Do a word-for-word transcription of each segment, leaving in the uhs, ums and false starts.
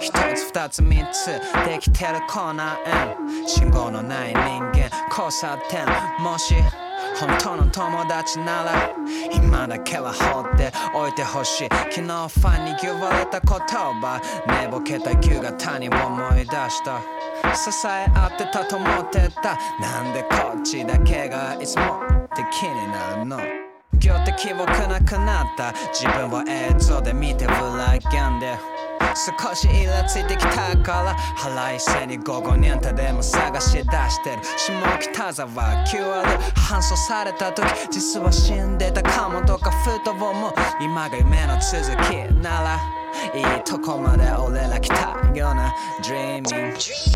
一つ二つ三つできてるコーナー、信号のない人間交差点、もし本当の友達なら今だけは放っておいてほしい。昨日ファンに言われた言葉、寝ぼけた夕方に思い出した。支え合ってたと思ってた。なんでこっちだけがいつもって気になるの。今日って記憶なくなった自分を映像で見てぶらけんで、少しイラついてきたから腹いせに午後にあんたでも探し出してる。下北沢 キューアール 搬送された時、実は死んでたかもとかふと思う。今が夢の続きならいいとこまで俺ら来たような Dreaming、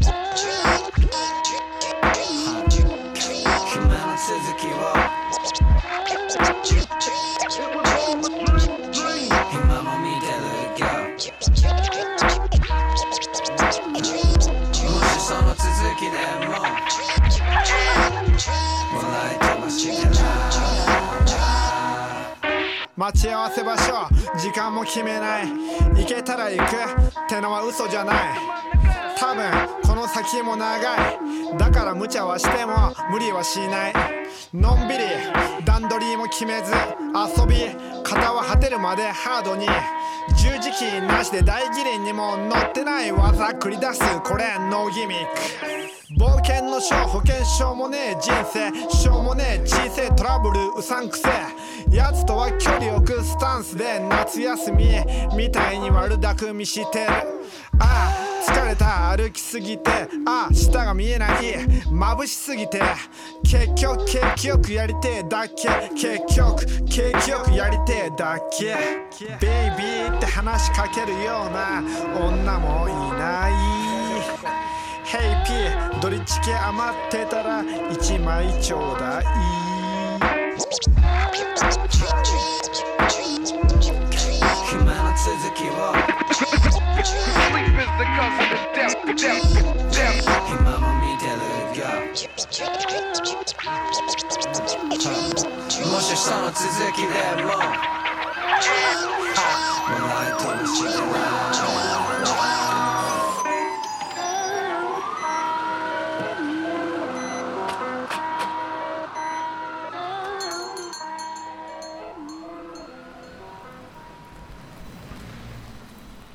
夢の続きを今も見てるよ。もしその続きでも笑い飛ばしてな。 待ち合わせ場所時間も決めない、行けたら行くってのは嘘じゃない。多分この先も長い、だから無茶はしても無理はしない。のんびり段取りも決めず遊び方は果てるまでハードに、十字キーなしで大義林にも乗ってない技繰り出す、これノーギミック。冒険のショー保険しょうもねえ人生、しょうもねえ小せえトラブルうさんくせえやつとは距離置くスタンスで夏休みみたいに悪巧みしてる。ああ疲れた歩きすぎて、ああ下が見えない眩しすぎて、結局景気よくやりてえだけ、結局景気よくやりてえだけ。ベイビーって話しかけるような女もいない。ヘイピードリチケ余ってたら一枚ちょうだい。 夢の続きを今も見てるよ。もしその続きでも笑い飛ばしてな。